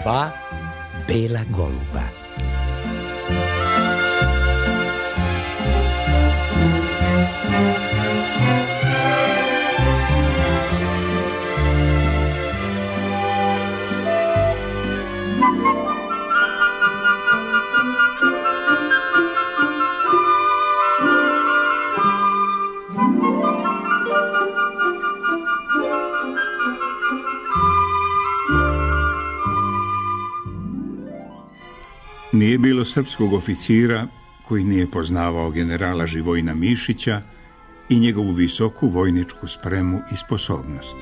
dva bela goluba. Nije bilo srpskog oficira koji nije poznavao generala Živojina Mišića i njegovu visoku vojničku spremu i sposobnost.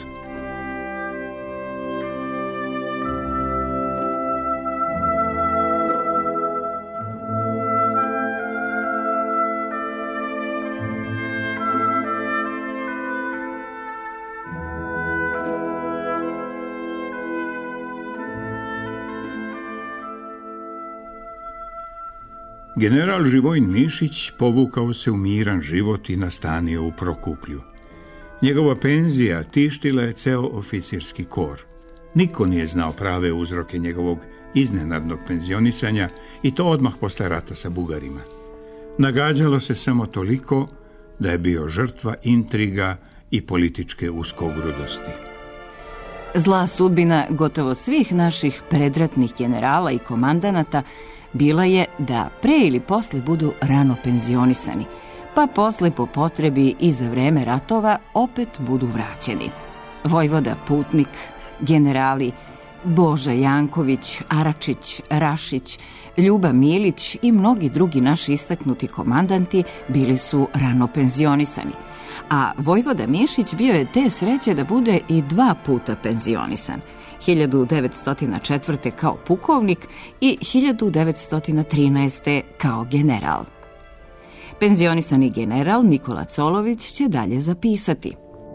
General Živojin Mišić povukao se u miran život i nastanio u Prokuplju. Njegova penzija tištila je ceo oficirski kor. Niko nije znao prave uzroke njegovog iznenadnog penzionisanja i to odmah posle rata sa Bugarima. Nagađalo se samo toliko da je bio žrtva intriga i političke uskogrudosti. Zla sudbina gotovo svih naših predratnih generala i komandanata bila je da pre ili posle budu rano penzionisani, pa posle po potrebi i za vreme ratova opet budu vraćeni. Vojvoda Putnik, generali Boža Janković, Aračić, Rašić, Ljuba Milić i mnogi drugi naši istaknuti komandanti bili su rano penzionisani, a vojvoda Mišić bio je te sreće da bude i 2 puta penzionisan. 1904. kao pukovnik i 1913. kao general. Penzionisani general Nikola Colović će dalje zapisati.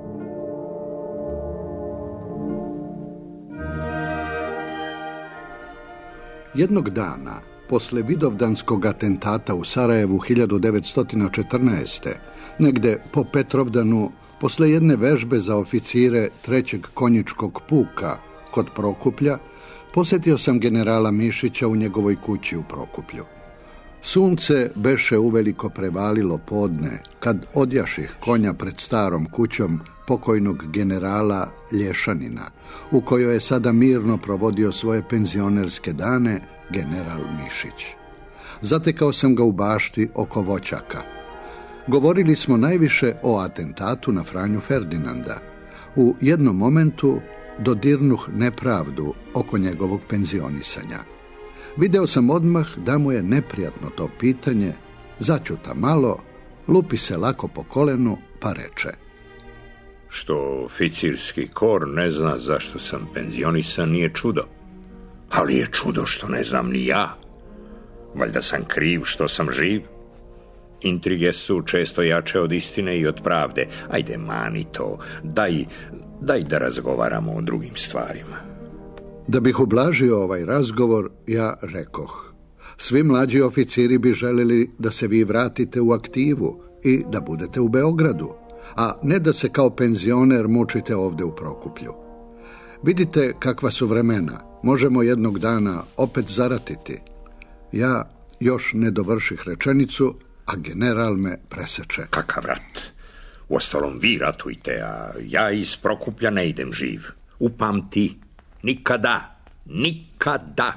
Jednog dana, posle vidovdanskog atentata u Sarajevu 1914. negde po Petrovdanu, posle jedne vežbe za oficire 3. konjičkog puka kod Prokuplja, posjetio sam generala Mišića u njegovoj kući u Prokuplju. Sunce beše uveliko prevalilo podne, kad odjaših konja pred starom kućom pokojnog generala Lješanina, u kojoj je sada mirno provodio svoje penzionerske dane general Mišić. Zatekao sam ga u bašti oko voćaka. Govorili smo najviše o atentatu na Franju Ferdinanda. U jednom momentu dodirnuh nepravdu oko njegovog penzionisanja. Video sam odmah da mu je neprijatno to pitanje, začuta malo, lupi se lako po kolenu, pa reče: Što oficirski kor ne zna zašto sam penzionisan nije čudo, ali je čudo što ne znam ni ja. Valjda sam kriv što sam živ. Intrige su često jače od istine i od pravde. Ajde, mani to, daj da razgovaramo o drugim stvarima. Da bih ublažio ovaj razgovor, ja rekoh: svi mlađi oficiri bi želeli da se vi vratite u aktivu i da budete u Beogradu, a ne da se kao penzioner mučite ovde u Prokuplju. Vidite kakva su vremena, možemo jednog dana opet zaratiti. Ja još ne dovrših rečenicu, a general me preseče. Kakav rat? Uostalom, vi ratujte, a ja iz Prokuplja ne idem živ. Upamti, nikada, nikada.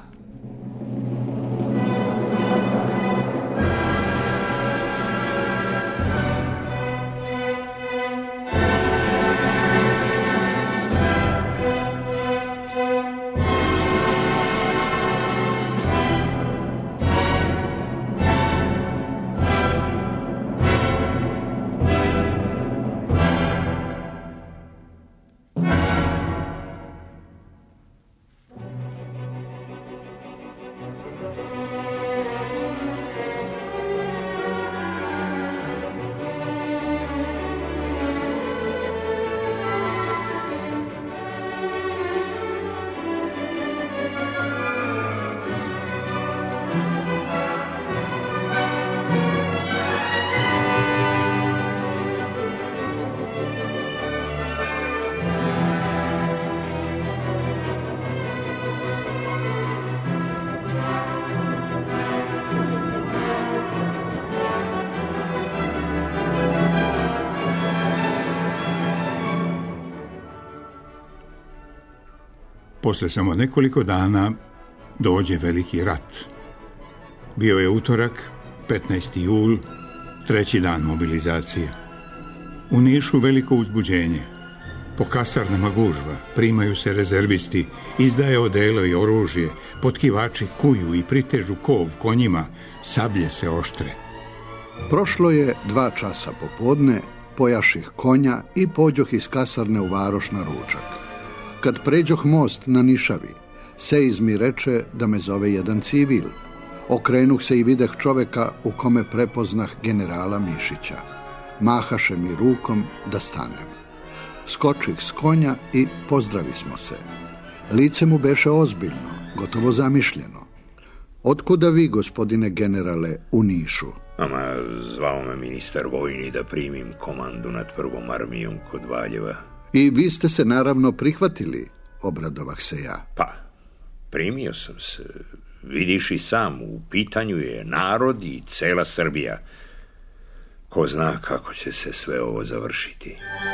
Posle samo nekoliko dana dođe veliki rat. Bio je utorak, 15. jul, 3. dan mobilizacije. U Nišu veliko uzbuđenje. Po kasarnama gužva, primaju se rezervisti, izdaje odelo i oružje, potkivači kuju i pritežu kov konjima, sablje se oštre. Prošlo je 2 časa popodne, pojaših konja i pođoh iz kasarne u varoš na ručak. Kad pređoh most na Nišavi, Sejz mi reče da me zove jedan civil. Okrenuh se i videh čoveka u kome prepoznah generala Mišića. Mahaše mi rukom da stanem. Skočih s konja i pozdravimo se. Lice mu beše ozbiljno, gotovo zamišljeno. Otkuda vi, gospodine generale, u Nišu? Ama zvao me ministar vojni da primim komandu nad prvom armijom kod Valjeva. I vi ste se naravno prihvatili, obradovah se ja. Pa, primio sam se. Vidiš i sam, u pitanju je narod i cela Srbija. Ko zna kako će se sve ovo završiti.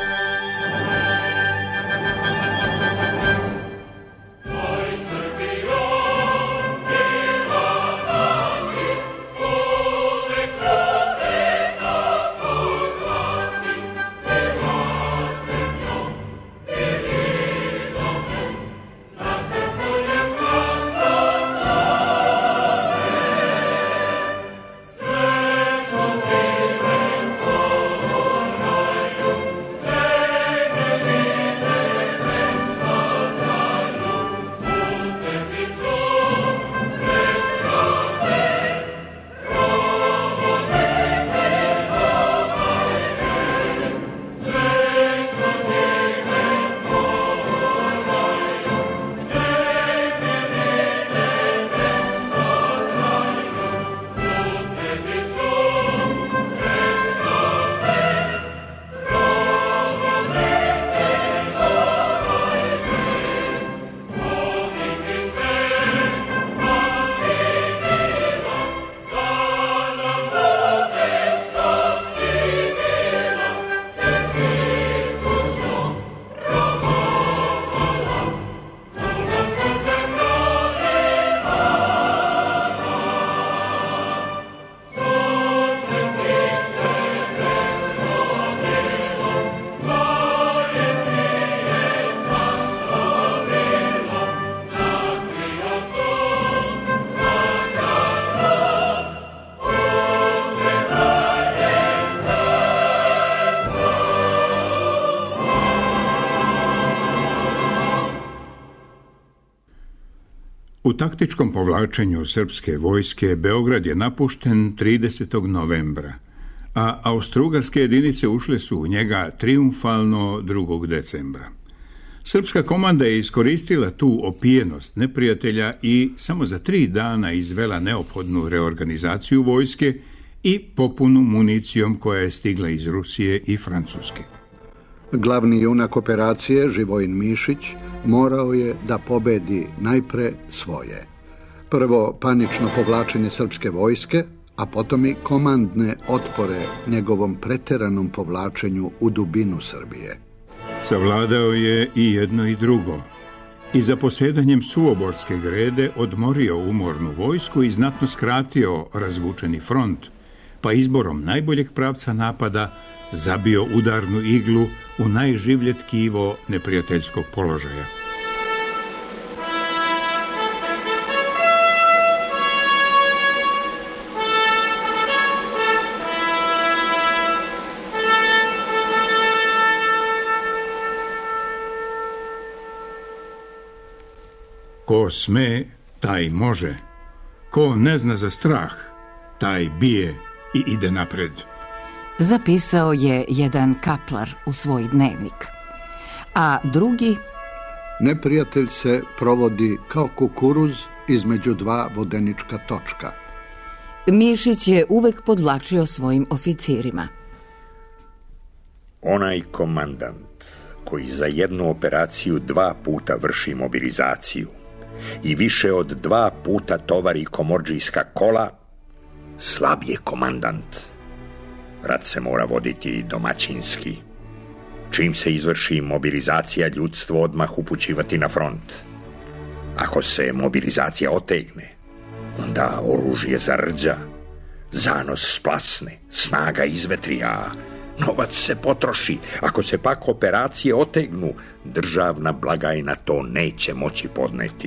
U taktičkom povlačenju srpske vojske Beograd je napušten 30. novembra, a austrougarske jedinice ušle su u njega triumfalno 2. decembra. Srpska komanda je iskoristila tu opijenost neprijatelja i samo za 3 dana izvela neophodnu reorganizaciju vojske i popunu municijom koja je stigla iz Rusije i Francuske. Glavni junak operacije, Živojin Mišić, morao je da pobedi najpre svoje. Prvo panično povlačenje srpske vojske, a potom i komandne otpore njegovom preteranom povlačenju u dubinu Srbije. Savladao je i jedno i drugo i za posedanjem Suoborske grede odmorio umornu vojsku i znatno skratio razvučeni front, pa izborom najboljeg pravca napada zabio udarnu iglu u najživlje tkivo neprijateljskog položaja. Ko sme, taj može. Ko ne zna za strah, taj bije i ide napred. Zapisao je jedan kaplar u svoj dnevnik. A drugi... Neprijatelj se provodi kao kukuruz između 2 vodenička točka. Mišić je uvek podvlačio svojim oficirima. Onaj komandant koji za jednu operaciju 2 puta vrši mobilizaciju i više od 2 puta tovari komordžijska kola, slab je komandant. Rat se mora voditi domaćinski. Čim se izvrši mobilizacija, ljudstvo odmah upućivati na front. Ako se mobilizacija otegne, onda oružje zarđa, zanos splasne, snaga izvetri, a novac se potroši. Ako se pak operacije otegnu, državna blagajna to neće moći podneti.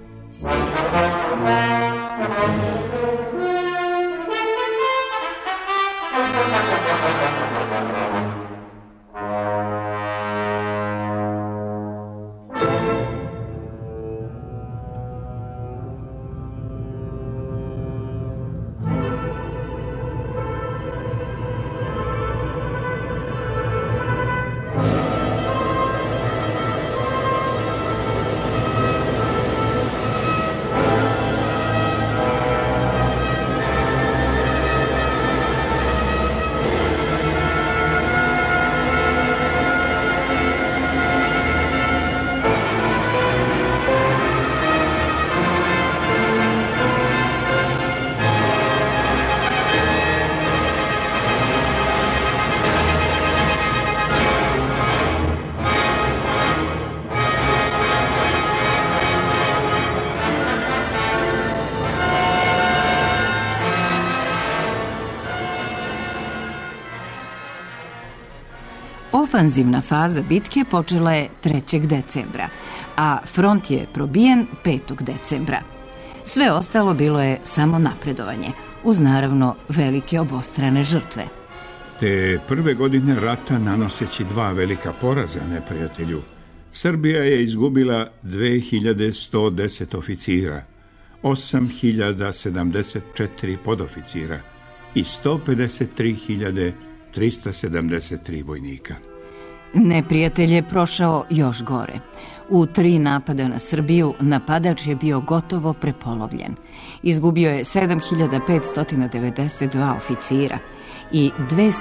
Ofanzivna faza bitke počela je 3. decembra, a front je probijen 5. decembra. Sve ostalo bilo je samo napredovanje, uz naravno velike obostrane žrtve. Te prve godine rata, nanoseći 2 velika poraza neprijatelju, Srbija je izgubila 2110 oficira, 8074 podoficira i 153.373 vojnika. Neprijatelj je prošao još gore. U 3 napada na Srbiju napadač je bio gotovo prepolovljen. Izgubio je 7592 oficira i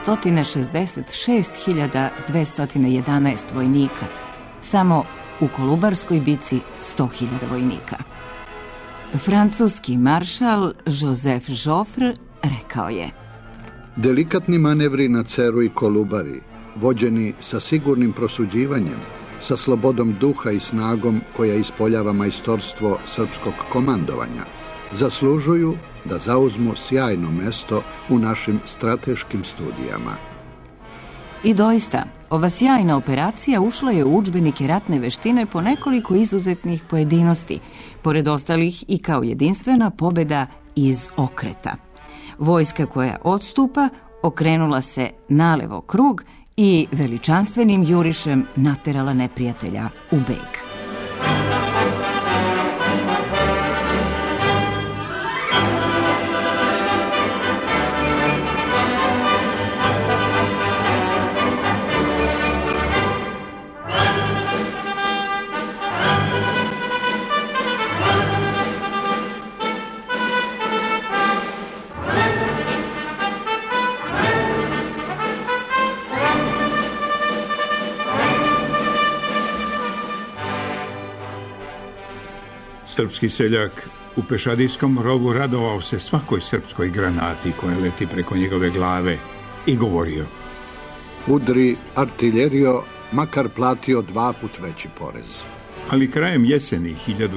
266.211 vojnika. Samo u Kolubarskoj bici 100.000 vojnika. Francuski maršal Joseph Joffre rekao je: delikatni manevri na Ceru i Kolubari, vođeni sa sigurnim prosuđivanjem, sa slobodom duha i snagom koja ispoljava majstorstvo srpskog komandovanja, zaslužuju da zauzmu sjajno mesto u našim strateškim studijama. I doista, ova sjajna operacija ušla je u udžbenike ratne veštine po nekoliko izuzetnih pojedinosti, pored ostalih i kao jedinstvena pobjeda iz okreta. Vojska koja odstupa okrenula se nalevo krug i veličanstvenim jurišem naterala neprijatelja u beg. Srpski seljak u pešadijskom rovu radovao se svakoj srpskoj granati koja leti preko njegove glave i govorio: udri, artiljerio, makar platio 2 puta veći porez. Ali krajem jeseni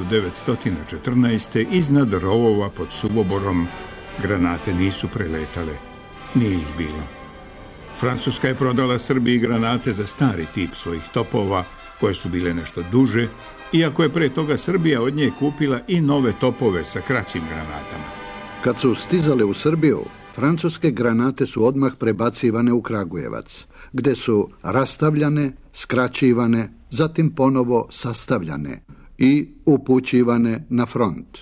1914. iznad rovova pod Suvoborom granate nisu preletale. Nije ih bilo. Francuska je prodala Srbiji granate za stari tip svojih topova, koje su bile nešto duže, iako je pre toga Srbija od nje kupila i nove topove sa kraćim granatama. Kad su stizale u Srbiju, francuske granate su odmah prebacivane u Kragujevac, gde su rastavljane, skraćivane, zatim ponovo sastavljane i upućivane na front.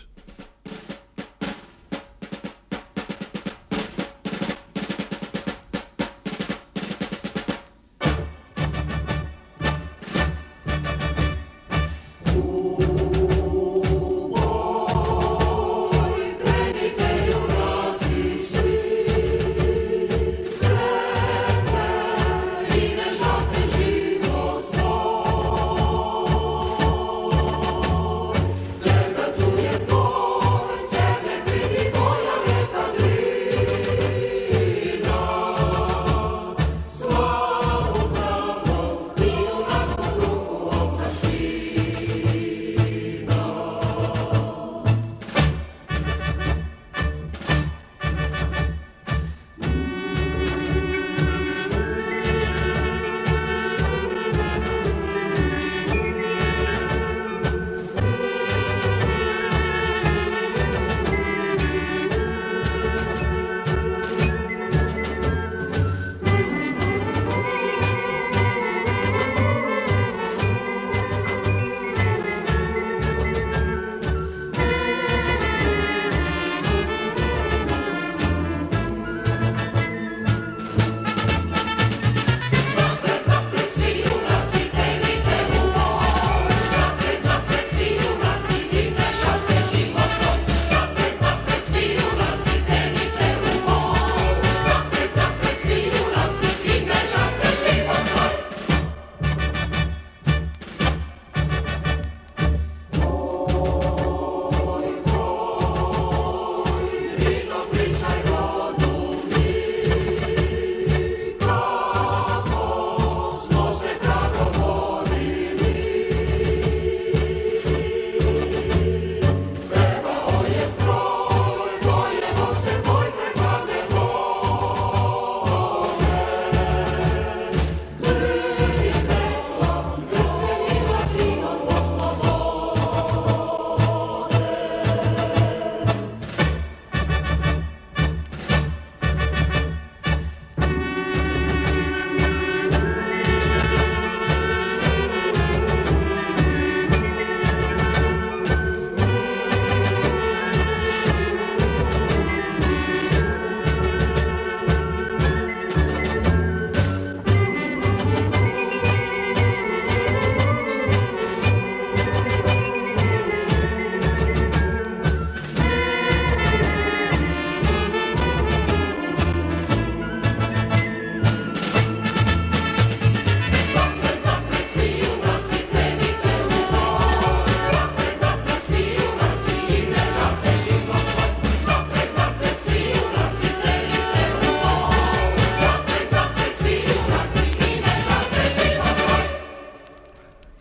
Czuje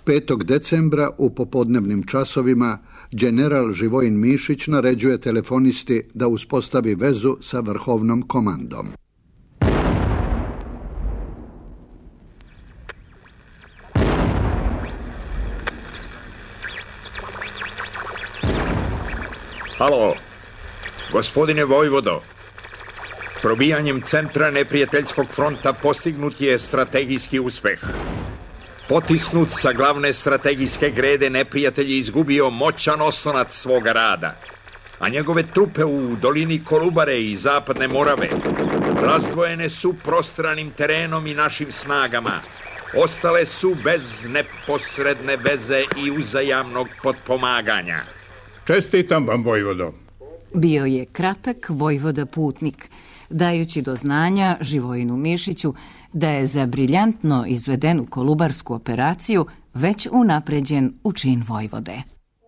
5. decembra u popodnevnim časovima general Živojin Mišić naređuje telefonisti da uspostavi vezu sa vrhovnom komandom. Halo, gospodine Vojvodo, probijanjem centra neprijateljskog fronta postignut je strategijski uspeh. Potisnut sa glavne strategijske grede, neprijatelj je izgubio moćan oslonac svoga rada, a njegove trupe u dolini Kolubare i zapadne Morave razdvojene su prostranim terenom i našim snagama. Ostale su bez neposredne veze i uzajamnog potpomaganja. Čestitam vam, vojvodo. Bio je kratak vojvoda putnik, dajući do znanja Živojinu Mišiću da je za briljantno izvedenu kolubarsku operaciju već unapređen u čin vojvode.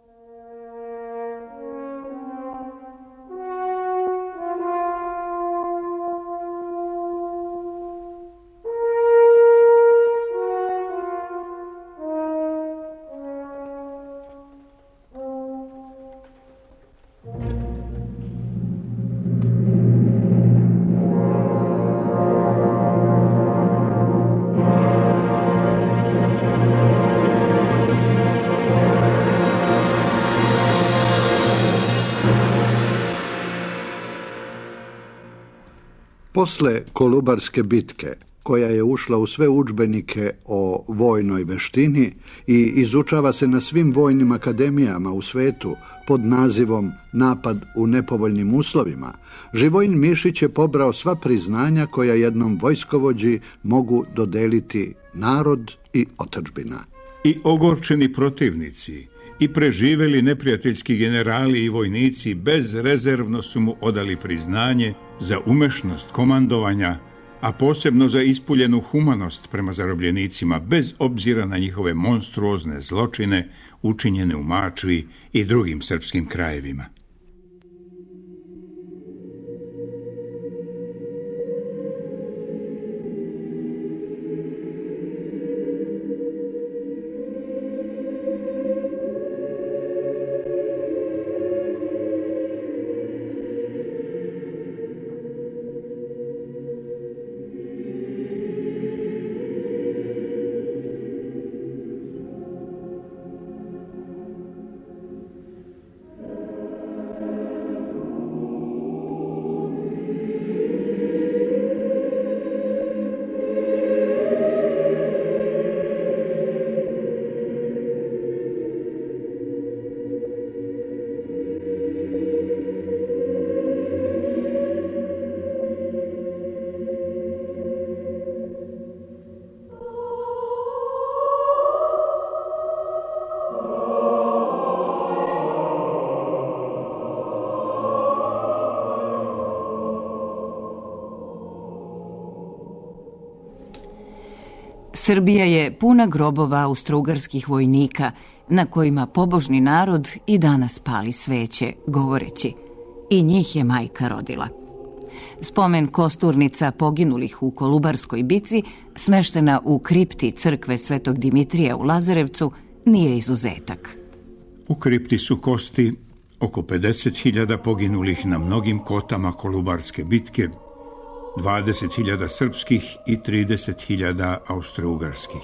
Posle Kolubarske bitke, koja je ušla u sve udžbenike o vojnoj veštini i izučava se na svim vojnim akademijama u svetu pod nazivom Napad u nepovoljnim uslovima, Živojin Mišić je pobrao sva priznanja koja jednom vojskovođi mogu dodeliti narod i otadžbina. I ogorčeni protivnici i preživeli neprijateljski generali i vojnici bezrezervno su mu odali priznanje za umešnost komandovanja, a posebno za ispuljenu humanost prema zarobljenicima, bez obzira na njihove monstruozne zločine učinjene u Mačvi i drugim srpskim krajevima. Srbija je puna grobova austrougarskih vojnika na kojima pobožni narod i danas pali sveće, govoreći: i njih je majka rodila. Spomen kosturnica poginulih u Kolubarskoj bici, smeštena u kripti crkve Svetog Dimitrija u Lazarevcu, nije izuzetak. U kripti su kosti oko 50.000 poginulih na mnogim kotama Kolubarske bitke, 20.000 srpskih i 30.000 austrougarskih.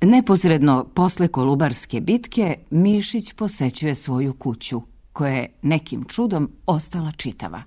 Neposredno posle Kolubarske bitke Mišić posećuje svoju kuću, koja je nekim čudom ostala čitava.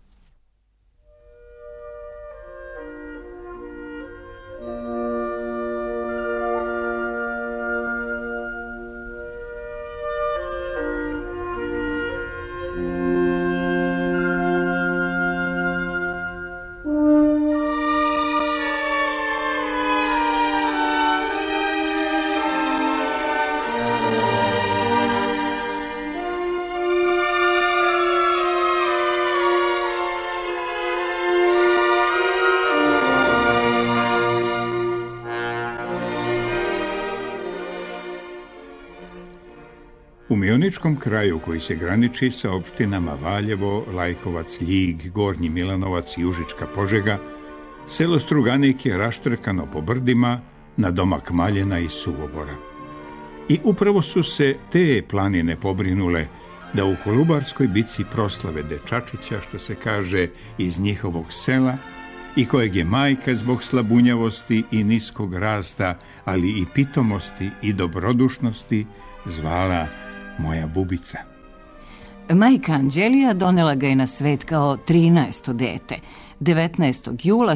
U mioničkom kraju koji se graniči sa opštinama Valjevo, Lajkovac, Ljig, Gornji Milanovac i Užička Požega, selo Struganik je raštrkano po brdima na domak Maljena i Suvobora. I upravo su se te planine pobrinule da u Kolubarskoj bitci proslave dečačića, što se kaže, iz njihovog sela, i kojeg je majka zbog slabunjavosti i niskog rasta, ali i pitomosti i dobrodušnosti zvala moja bubica. Majka Anđelija donela ga je na svet kao 13. dete, 19. jula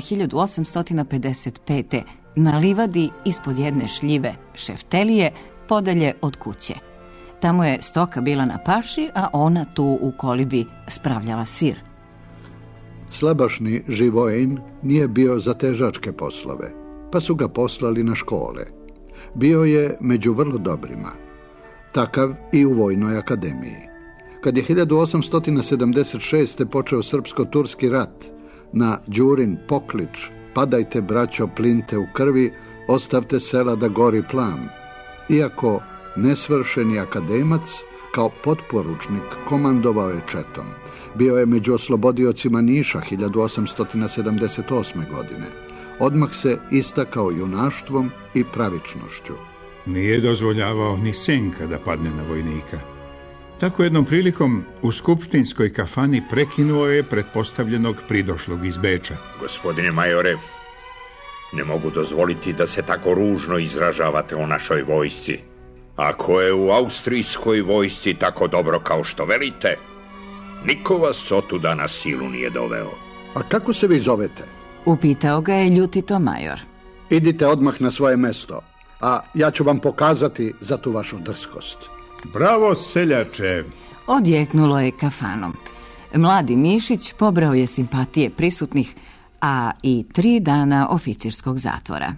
1855. na livadi ispod jedne šljive Šeftelije, podalje od kuće. Tamo je stoka bila na paši, a ona tu u kolibi spravljala sir. Slabašni Živojin nije bio za težačke poslove, pa su ga poslali na škole. Bio je među vrlo dobrima. Takav i u Vojnoj akademiji. Kad je 1876. počeo srpsko-turski rat, na Đurin poklič "Padajte, braćo, plinte u krvi, ostavte sela da gori plan", iako nesvršeni akademac, kao potporučnik, komandovao je četom. Bio je među oslobodiocima Niša 1878. godine. Odmah se istakao junaštvom i pravičnošću. Nije dozvoljavao ni senka da padne na vojnika. Tako jednom prilikom u skupštinskoj kafani prekinuo je pretpostavljenog pridošlog iz Beča. Gospodine majore, ne mogu dozvoliti da se tako ružno izražavate o našoj vojsci. Ako je u austrijskoj vojsci tako dobro kao što velite, niko vas otuda na silu nije doveo. A kako se vi zovete? Upitao ga je ljutito major. Idite odmah na svoje mesto, a ja ću vam pokazati za tu vašu drskost. Bravo, seljače! Odjeknulo je kafanom. Mladi Mišić pobrao je simpatije prisutnih, a i 3 dana oficirskog zatvora.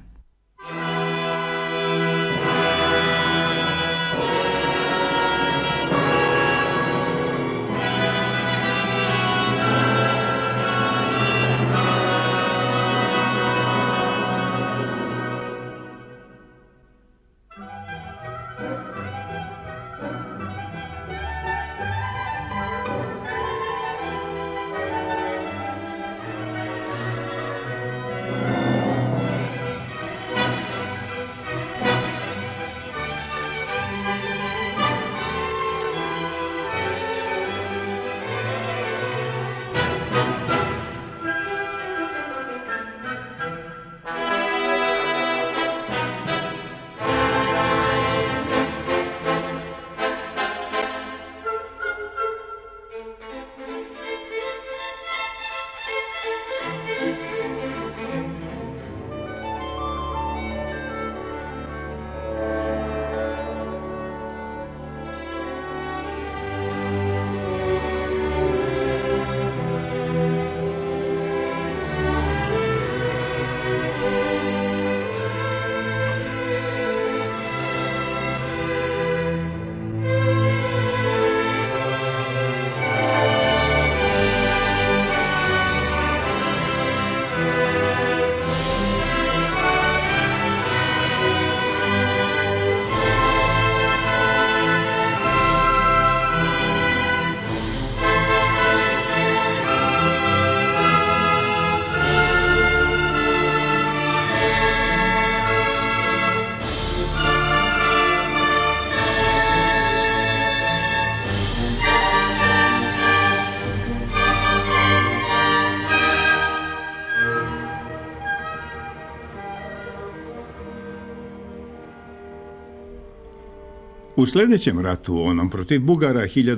U sljedećem ratu, onom protiv Bugara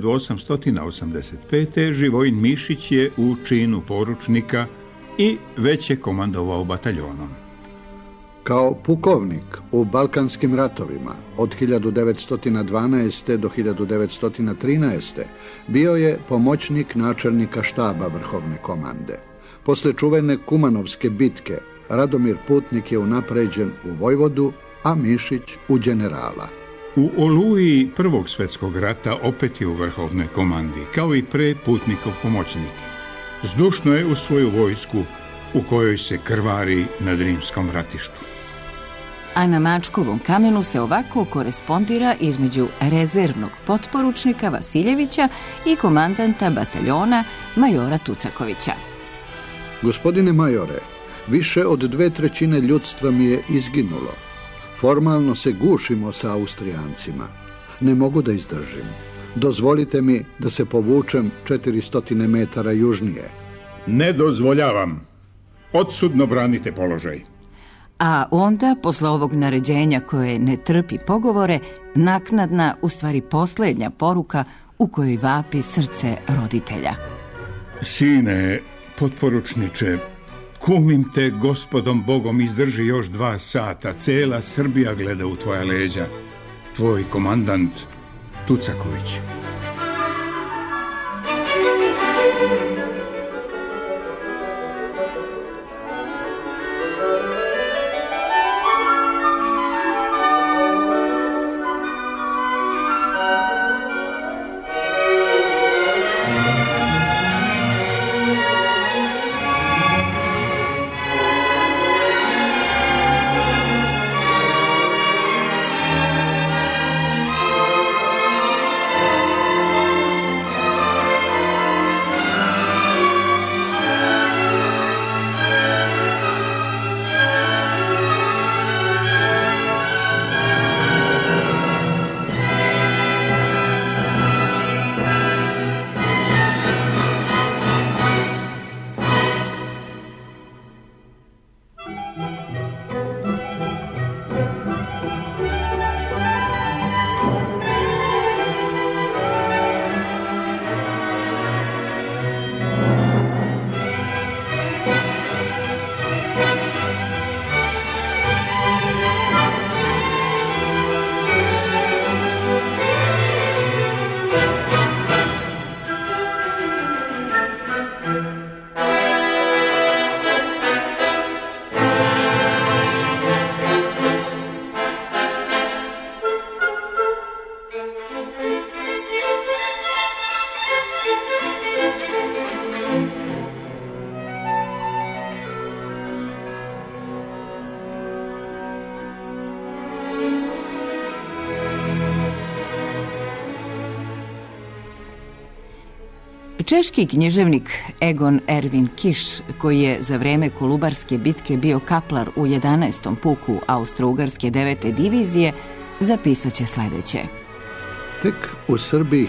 1885. Živojin Mišić je u činu poručnika i već je komandovao bataljonom. Kao pukovnik u Balkanskim ratovima od 1912. do 1913. bio je pomoćnik načelnika štaba Vrhovne komande. Posle čuvene Kumanovske bitke, Radomir Putnik je unapređen u vojvodu, a Mišić u generala. U oluji Prvog svjetskog rata opet je u Vrhovnoj komandi, kao i pre Putnikov pomoćnik. Zdušno je u svoju vojsku u kojoj se krvari na Rimskom ratištu. A na Mačkovom kamenu se ovako korespondira između rezervnog potporučnika Vasiljevića i komandanta bataljona majora Tucakovića. Gospodine majore, više od 2/3 ljudstva mi je izginulo. Formalno se gušimo sa Austrijancima. Ne mogu da izdržim. Dozvolite mi da se povučem 400 metara južnije. Ne dozvoljavam. Odsudno branite položaj. A onda, posle ovog naređenja koje ne trpi pogovore, naknadna, u stvari posljednja poruka u kojoj vapi srce roditelja. Sine, potporučniče, kumim te gospodom Bogom, izdrži još 2 sata, cela Srbija gleda u tvoja leđa. Tvoj komandant Tucaković. Češki književnik Egon Erwin Kiš, koji je za vreme Kolubarske bitke bio kaplar u 11. puku Austro-Ugarske 9. divizije, zapisat će sljedeće. Tek u Srbiji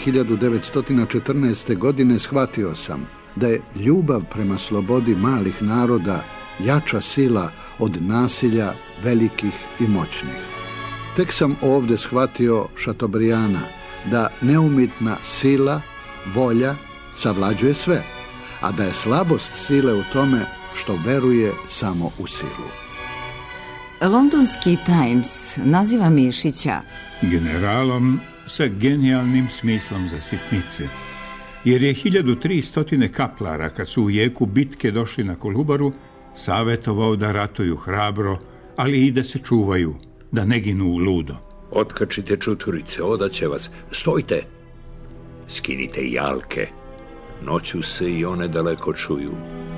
1914. godine shvatio sam da je ljubav prema slobodi malih naroda jača sila od nasilja velikih i moćnih. Tek sam ovdje shvatio Šatobrijana da neumitna sila, volja, savlađuje sve, a da je slabost sile u tome što veruje samo u silu. Londonski Times naziva Mišića generalom sa genijalnim smislom za sitnice, jer je 1300 kaplara, kad su u jeku bitke došli na Kolubaru, savjetovao da ratuju hrabro, ali i da se čuvaju, da ne ginu u ludo. Otkačite čuturice, odaće vas. Stojte! Skinite jalke. Noću se i one daleko čuju.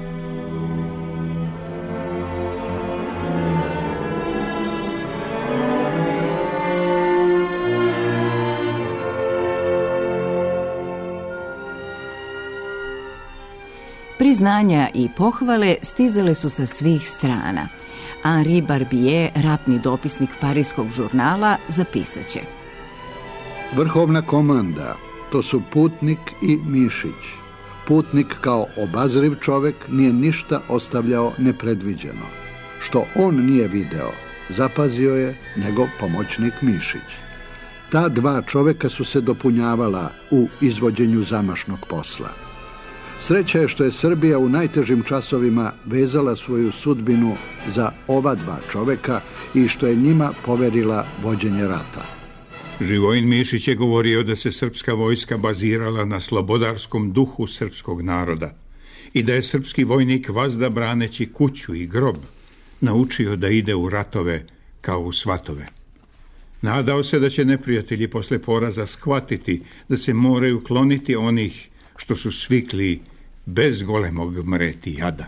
Priznanja i pohvale stizale su sa svih strana. Henri Barbier, ratni dopisnik parijskog žurnala, zapisaće. Vrhovna komanda, to su Putnik i Mišić. Putnik kao obazriv čovjek nije ništa ostavljao nepredviđeno. Što on nije video, zapazio je nego pomoćnik Mišić. Ta dva čoveka su se dopunjavala u izvođenju zamašnog posla. Sreća je što je Srbija u najtežim časovima vezala svoju sudbinu za ova dva čoveka i što je njima poverila vođenje rata. Živojin Mišić je govorio da se srpska vojska bazirala na slobodarskom duhu srpskog naroda i da je srpski vojnik vazda braneći kuću i grob naučio da ide u ratove kao u svatove. Nadao se da će neprijatelji posle poraza shvatiti da se moraju kloniti onih što su svikli bez golemog mreti jada.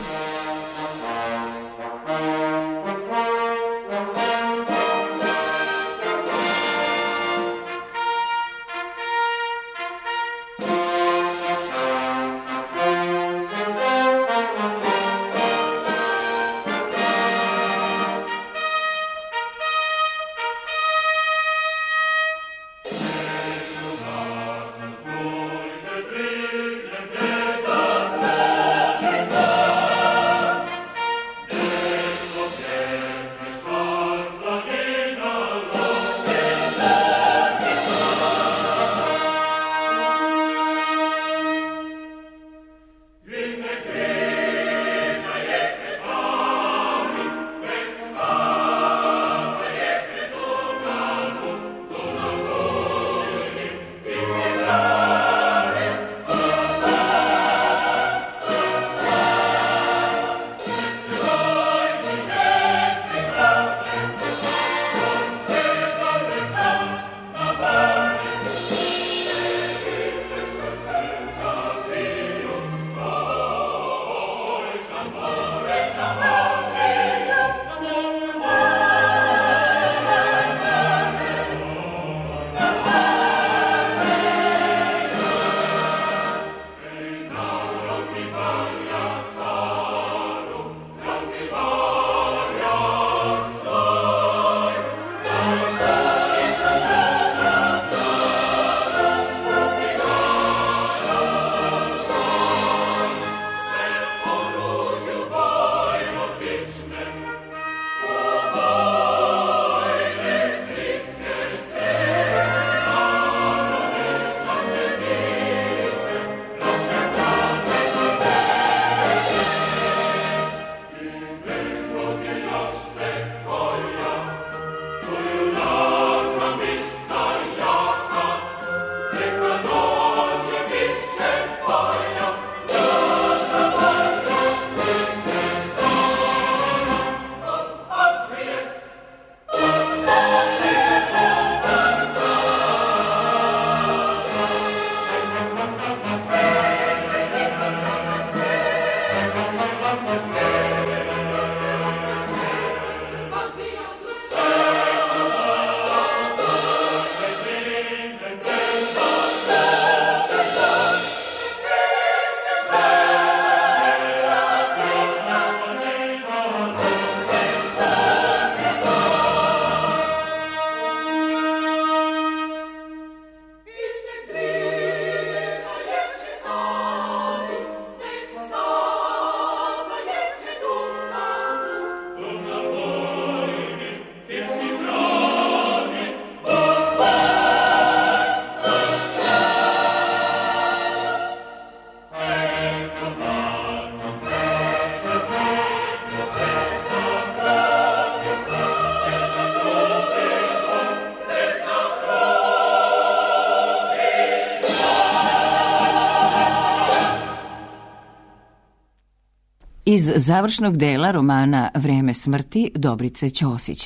Iz završnog dela romana Vreme smrti Dobrice Ćosića.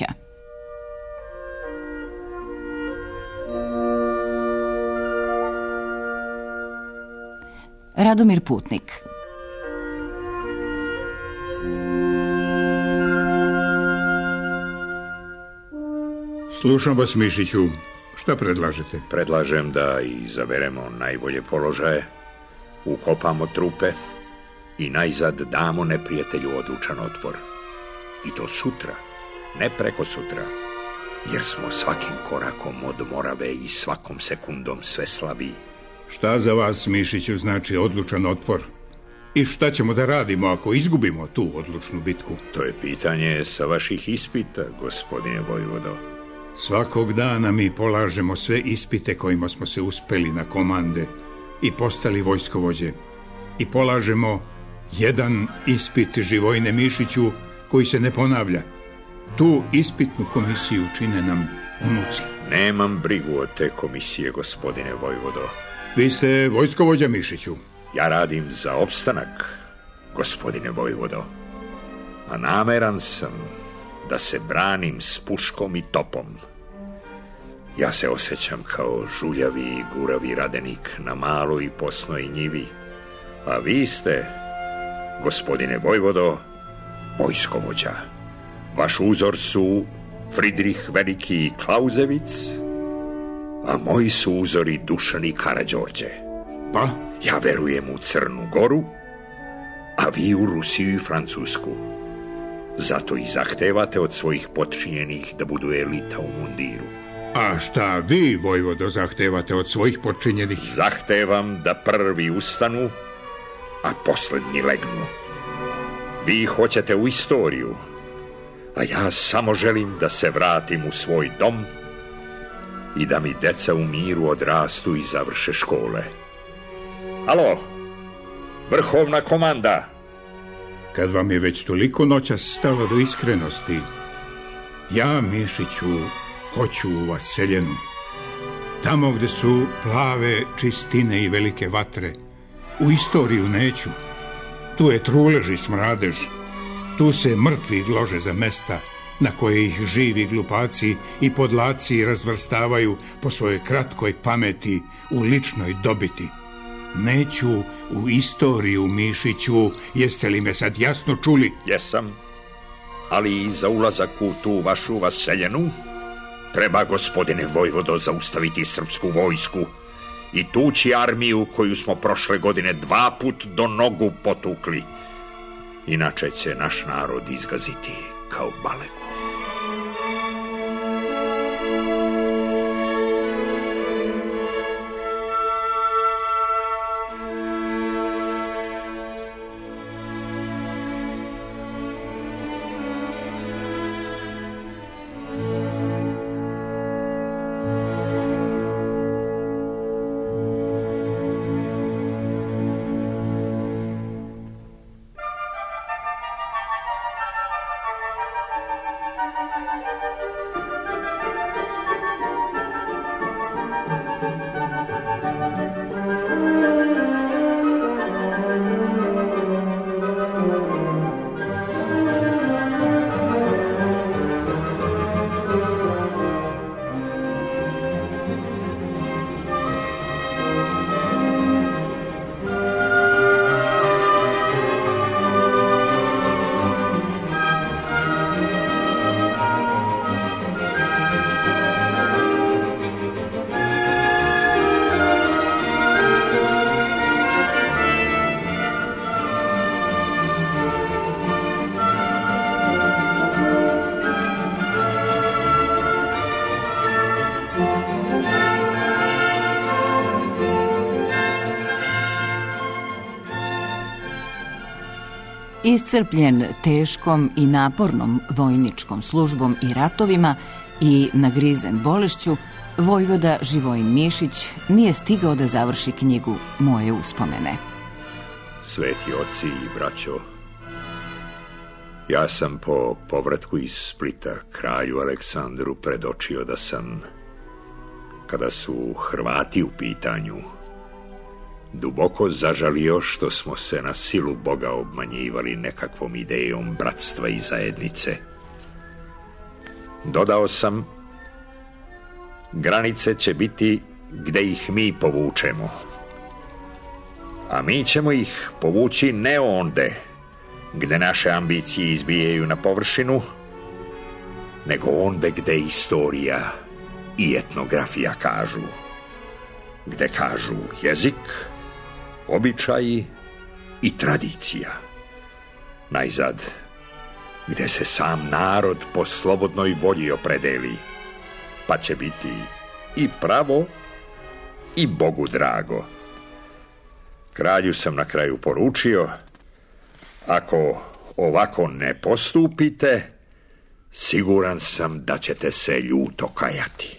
Radomir Putnik. Slušam vas, Mišiću. Šta predlažete? Predlažem da izaberemo najbolje položaje, ukopamo trupe i najzad damo neprijatelju odlučan otpor. I to sutra, ne preko sutra, jer smo svakim korakom od Morave i svakom sekundom sve slabiji. Šta za vas, Mišiću, znači odlučan otpor? I šta ćemo da radimo ako izgubimo tu odlučnu bitku? To je pitanje sa vaših ispita, gospodine vojvodo. Svakog dana mi polažemo sve ispite kojima smo se uspeli na komande i postali vojskovođe. I polažemo jedan ispit, Živojine Mišiću, koji se ne ponavlja. Tu ispitnu komisiju čine nam unuci. Nemam brigu od te komisije, gospodine vojvodo. Vi ste vojskovođa, Mišiću. Ja radim za opstanak, gospodine vojvodo. A nameran sam da se branim s puškom i topom. Ja se osjećam kao žuljavi i guravi radenik na maloj i posnoj njivi. A vi ste, gospodine vojvodo, vojskovođa. Vaš uzor su Fridrih Veliki i Klauzevic, a moji su uzori Dušan i Karađorđe. Pa? Ja verujem u Crnu Goru, a vi u Rusiju i Francusku. Zato i zahtevate od svojih potčinjenih da budu elita u mundiru. A šta vi, vojvodo, zahtevate od svojih potčinjenih? Zahtevam da prvi ustanu, a poslednji legnu. Vi hoćete u istoriju, a ja samo želim da se vratim u svoj dom i da mi deca u miru odrastu i završe škole. Alo, vrhovna komanda. Kad vam je već toliko noćas stalo do iskrenosti, ja, Mišiću, hoću u Vaseljenu. Tamo gde su plave čistine i velike vatre. U istoriju neću. Tu je trulež i smradež. Tu se mrtvi lože za mesta na koje ih živi glupaci i podlaci razvrstavaju po svojoj kratkoj pameti u ličnoj dobiti. Neću u istoriju, Mišiću, jeste li me sad jasno čuli? Jesam, ali i za ulazak u tu vašu Vaseljenu treba, gospodine vojvodo, zaustaviti srpsku vojsku i tući armiju koju smo prošle godine 2 put do nogu potukli. Inače će naš narod izgaziti kao balegu. Iscrpljen teškom i napornom vojničkom službom i ratovima i nagrizen bolešću, vojvoda Živojin Mišić nije stigao da završi knjigu Moje uspomene. Sveti oci i braćo, ja sam po povratku iz Splita kralju Aleksandru predočio da sam, kada su Hrvati u pitanju, duboko zažalio što smo se na silu Boga obmanjivali nekakvom idejom bratstva i zajednice. Dodao sam, granice će biti gde ih mi povučemo. A mi ćemo ih povući ne onde gde naše ambicije izbijaju na površinu, nego onde gde istorija i etnografija kažu. Gde kažu jezik, običaji i tradicija. Najzad, gde se sam narod po slobodnoj volji opredeli, pa će biti i pravo i Bogu drago. Kralju sam na kraju poručio, ako ovako ne postupite, Siguran sam da ćete se ljuto kajati.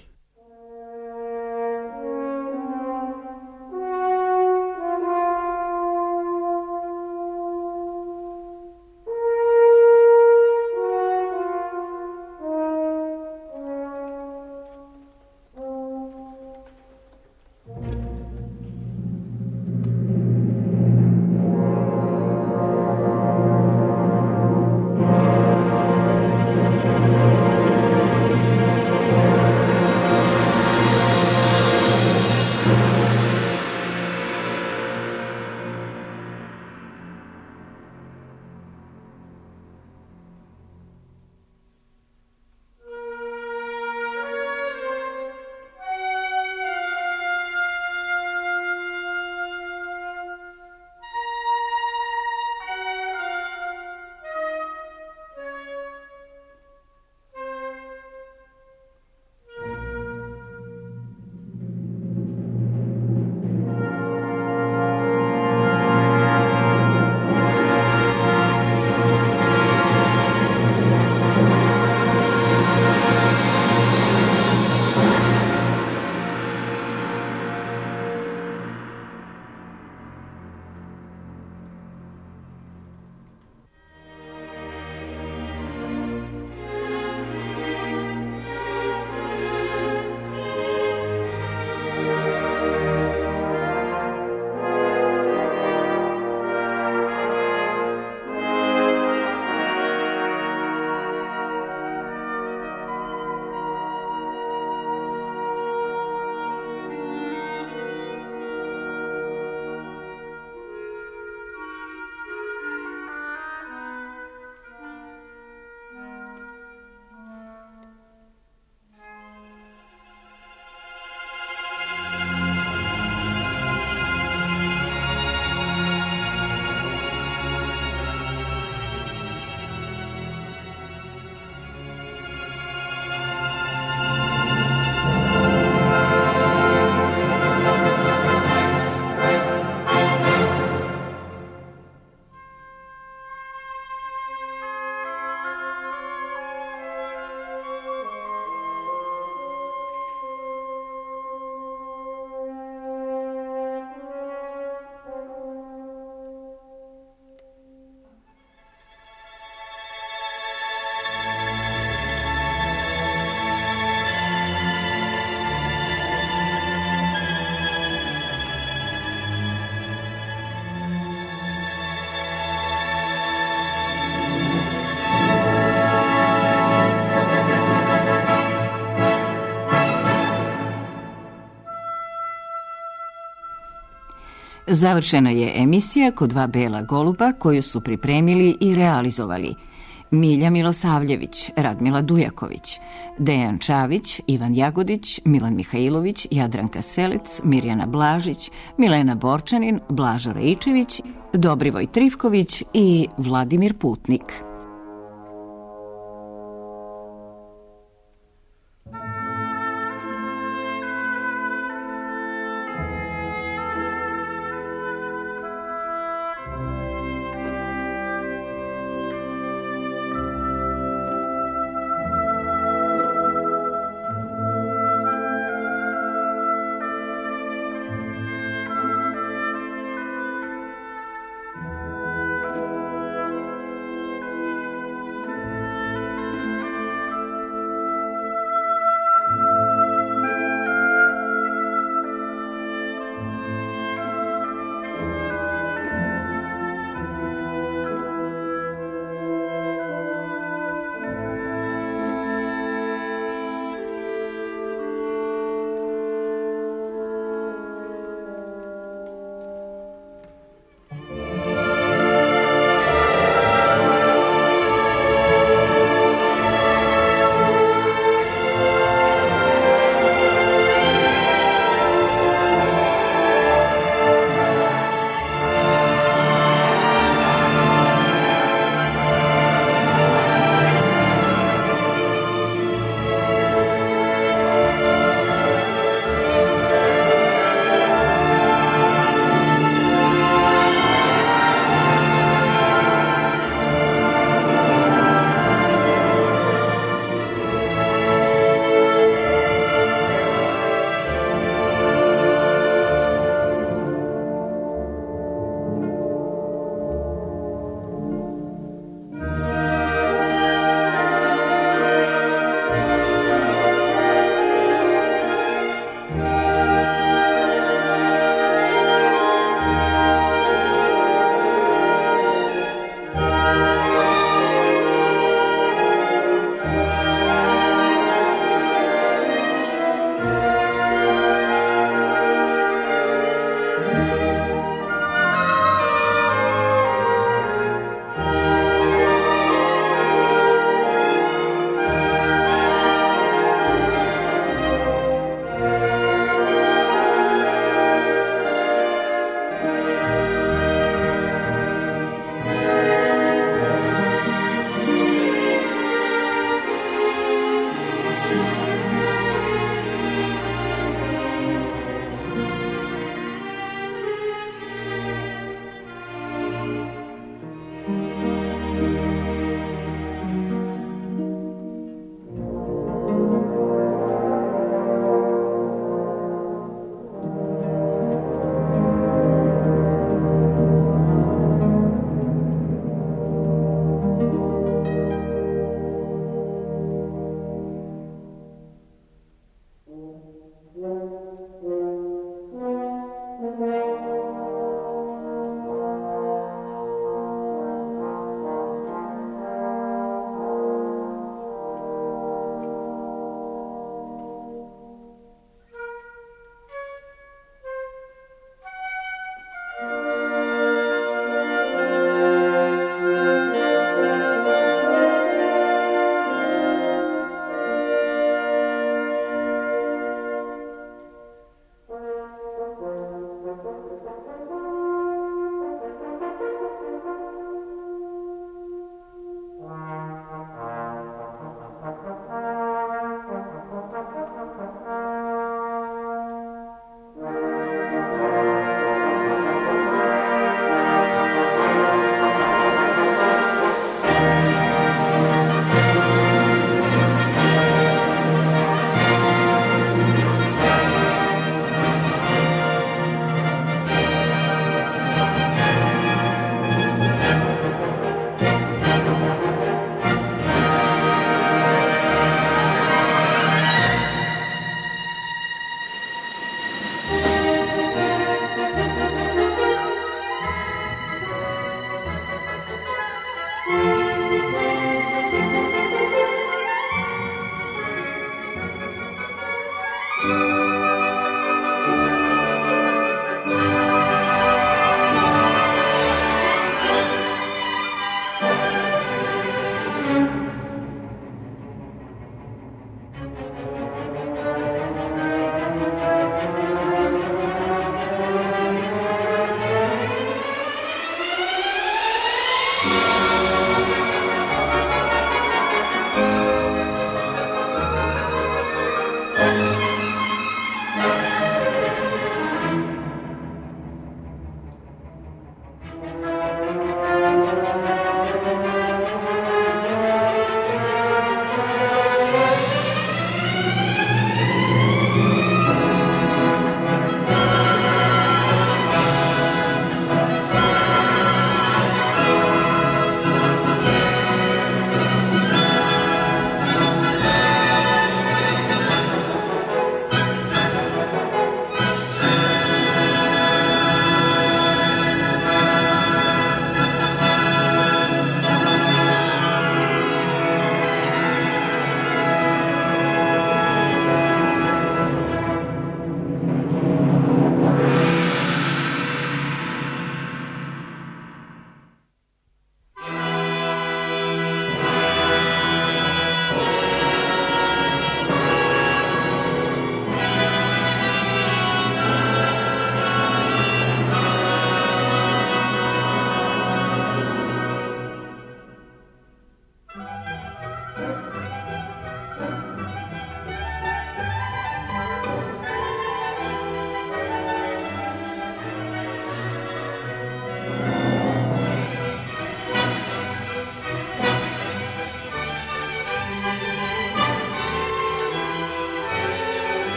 Završena je emisija Kod dva bela goluba koju su pripremili i realizovali Milja Milosavljević, Radmila Dujaković, Dejan Čavić, Ivan Jagodić, Milan Mihajlović, Jadranka Selec, Mirjana Blažić, Milena Borčanin, Blažo Rejčević, Dobrivoj Trifković i Vladimir Putnik.